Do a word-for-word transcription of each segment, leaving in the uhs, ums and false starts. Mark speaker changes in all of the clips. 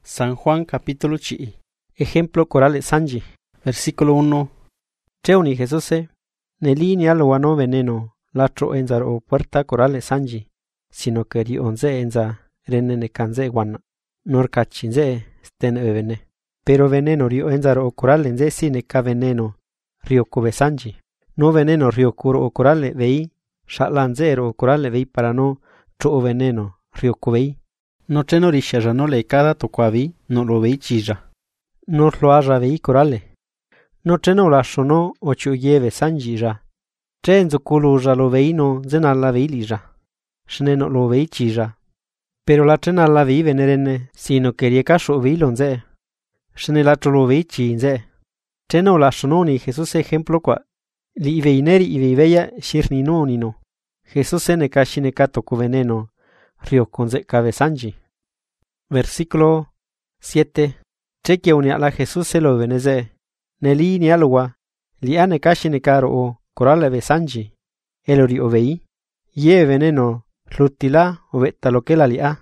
Speaker 1: San Juan capítulo chi. Ejemplo corale sanji. Versículo uno. Cheuni Jesuse. Neli ni alwano veneno. Latro enzar o puerta corale sanji. Sino que ri onze enza renene kanze wana. Nor kachinze stene bebene. Pero veneno rio enzar o corale enze sine ka veneno. Rio kube sanji. No veneno rio kuro o corale vei. Shatlanzero o corale vei para no tro veneno rio kubei. No cheno risha no le cada toquavi no lo vei chija. No lo haja vei corale. No cheno la shono o chuyeve sanjija. Chenzo kulu ja lo vei no zenalla vei lija. Shne no lo vei chija. Pero la chena la vei venerene sino que rieka sho vei lonze. Shne la lo vei chinze. Cheno la shono ni Jesús ejemplo qua. Li veineri i veiveia shirni no ni no. Jesús ne kashine kato ku veneno. Rio konze kabe sanji. Versículo siete. Cheque unia la Jesús se lo veneze. Neli ni alwa. Li ane kashine karo o corale be sanji. Elori ovei. Ye veneno. Lutila o vetta lo que la lia.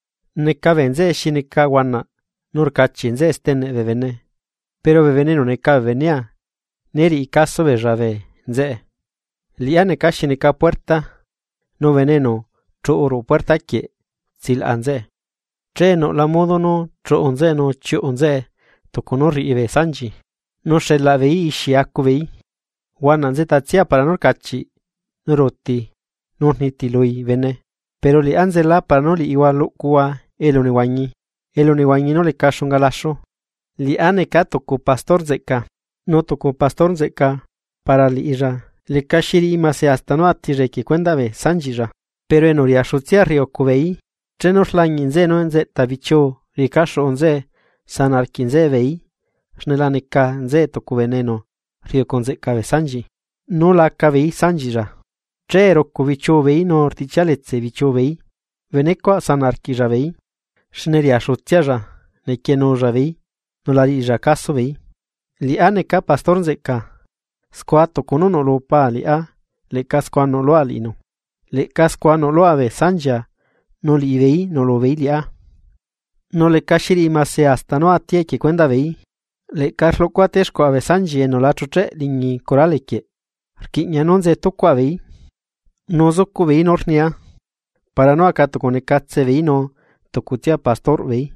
Speaker 1: Ne kabenze shine kawana. Nur kachinze estene bevene. Pero beveneno ne ka venia. Neri i caso bejave. Nze. Li ane kashine ka puerta. No veneno. Tro oro puerta que sil anze. Tre no la modo no tro onze no chio onze to conori ive sanji. No se la vei ishi akuvei. Wan anze tatsia para nor kachi. No roti. No niti lui vene. Pero li anze la para no li iwa lo kua eloni wanyi. Eloni wanyi no le kashon galasho. Li ane ka toko pastor zeka. No toko pastor zeka para li ira. Le kashiri imase hasta no atire que cuenda ve sanji ja. Pero en oriashutsia rio kubei, chenos langinze no enze tabicho, rikasho onze, sanarkinze vei, snelaneka nze toku veneno, rio konze kabe sanji. No la kabei sanji ja. Che roku bicho vei no ortichaletse bicho vei, venekwa sanarkija vei, sneriashutsia ja, neke no ja vei, no la rija kaso vei. Li aneka pastor nzeka, skwa tokono no lo pa li a, le kaskwa no lo alino. Le casqua no lo ave sanja, no li vei no lo vei lia. No le kashiri mase hasta no atie que cuenda vei. Le kaslo quatesco ave sanji no la choche lingi corale que. Arquiña non ze tokwa vei. No zoku vei nornia. Para no acato con ekatse vei no tokutia pastor vei.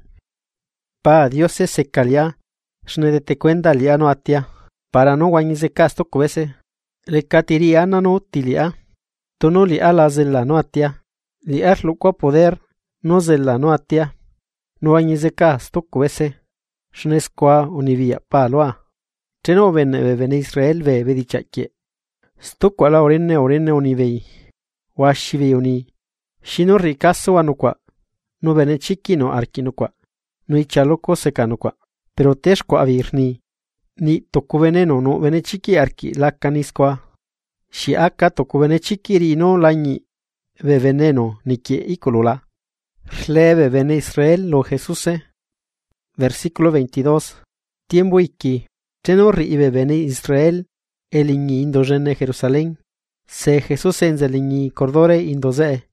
Speaker 1: Pa Dios se calia. Shne de te cuenda lia no atia. Para no guañize casto covese. Le katiri ana no utilia. Tono li ala zella no atia. Li ar lo qua poder no zella no atia. No añizeka stoko ese. Shnesqua univia paloa. Cheno vene vene Israel ve vedichakie. Stoko ala orenne orenne univei. Washivi uni. Shino ricaso anukwa. No vene chiki no arkinukwa. No ichaloko sekanukwa. Pero teshko avirni. Ni toku veneno no vene chiki arki lakanisqua. Si aka toku vene chikiri no lañi ve veneno ni que icolula. Leve vene Israel lo Jesuse. Versículo veintidós. Tiempo iki. Cheno ribe vene Israel el iñi indogene Jerusalén. Se Jesús enzelini cordore indoze.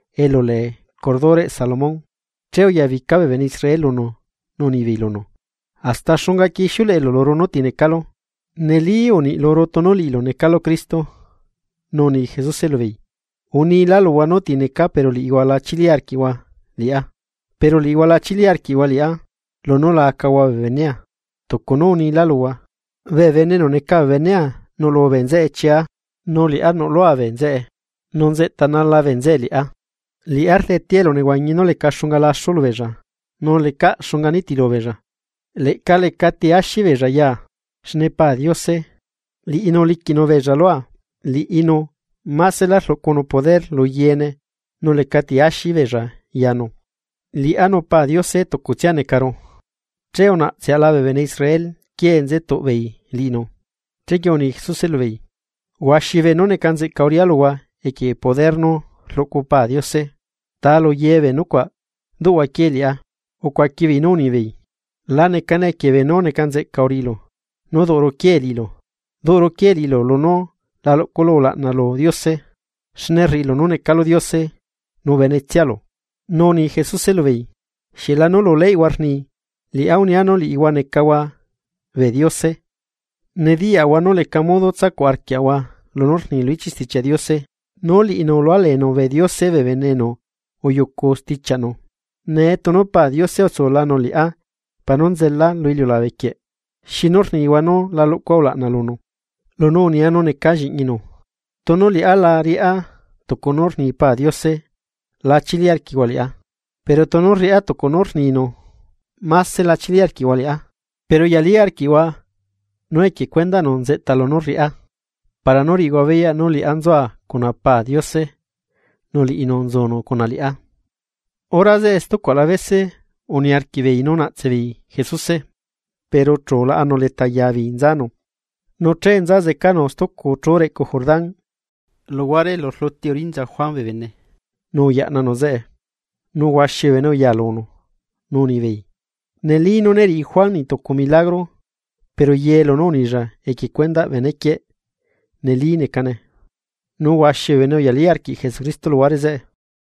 Speaker 1: Elole cordore Salomón. Cheo ya vicabe vene Israel uno. No ni vilono. Hasta shunga ki shule el loro no tiene calo. Neli oni loro tonoli lo ne calo Cristo. No ni Jesús se lo vi. Uni la lo no tiene ka pero li iguala chiliarkiwa lia. Pero li iguala chiliarkiwa lia. Lo no la akawa venea. Toko no ni la loa. Ve veneno ne ka venea. No lo venze echia. No li a no lo a venze. Non ze tanan la venze lia. Li arte tielo ne guagni no le ka shunga la solo veja. No le ka shunga niti lo veja. Le ka le ka ti ashi veja ya. Shne pa diose. Li ino liki no veja loa. Li ino, maselas lo kono poder lo yene, no le kati ashi veja, yano. Li ano pa diose to kuchane karo. Cheona se alabe vene Israel, kien ze to vei, lino. Chegioni Jesús lo vei. Washi ve no ne kanze kaurialowa, e que poder no lo kupa diose. Ta lo yeve no kwa, do akelia, o kwa kivi no ni vei. La ne kane que ve no ne kanze kaurilo. No doro kielilo. Doro kielilo lo no. La lo colola na lo diose, shnerri lo no ne calo diose, no venetialo, no ni Jesús se lo vei, shela no lo lei warni, Li'a uniano li'iwa nekawa ve Diose. Nedia'wa no leka modo tsakuarkia'wa lonorni lo ichisticha Diose. No li'ino lo aleno ve Diose ve veneno oyoko stichano. Ne tonopa Diose osolano li'a panonzela lo iliola vekie. Shinorni iwano la lo kwaula'na lono. Lono uniano nekajinino. Tono li'a la ri'a tokonorni pa Diose la chiliarkiwa li'a. Pero tono ri'a tokonorni no. Más se la chiliarkiwa li'a. Pero yaliarkiwa no hay que cuenta non zeta lono ri'a. Para no rigwa veya no li anzoa con apa Diose, no li inonzono con alia. Horas de esto cual a veces uniarki ve inona tsevi Jesuse, pero trola ano le tallavi inzano. No tre enza zekano stoko trore ko Jordán, lugares los lotti orinza Juan bebene. No ya no ze, no washe veno ya lono, no ni vei. Neli no neri Juan ni toko milagro, pero hielo no ni ja, e que cuenta veneke. Neli nekane. No washe veno yaliarki Jesucristo lugares e.